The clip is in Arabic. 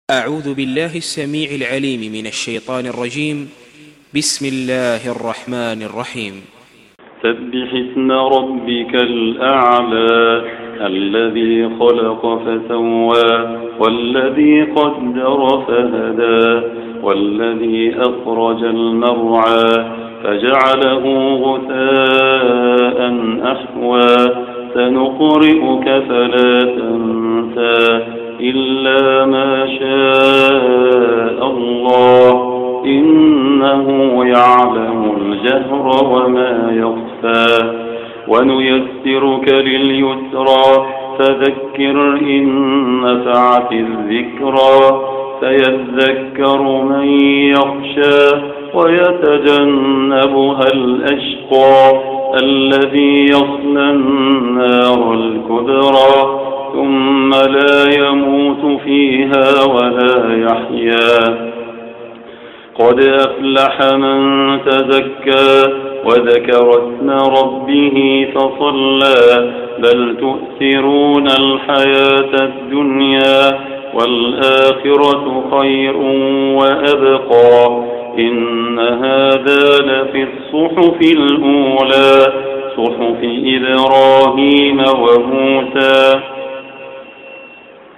أعوذ بالله السميع العليم من الشيطان الرجيم. بسم الله الرحمن الرحيم. سبح اسم ربك الأعلى الذي خلق فسوى والذي قدر فهدى والذي أخرج المرعى فجعله غثاء أحوى سنقرئك فلا تنسى إلا ما شاء الله إنه يعلم الجهر وما يخفى ونيسرك لليسرى فذكر إن نفعت الذكرى سيذكر من يخشى ويتجنبها الأشقى الذي يصلى النار الكبرى ثم لا يموت فيها ولا يحيا قد أفلح من تزكى وذكر اسم ربه فصلى بل تؤثرون الحياة الدنيا والآخرة خير وأبقى إن هذا لفي الصحف الأولى صحف إبراهيم وموسى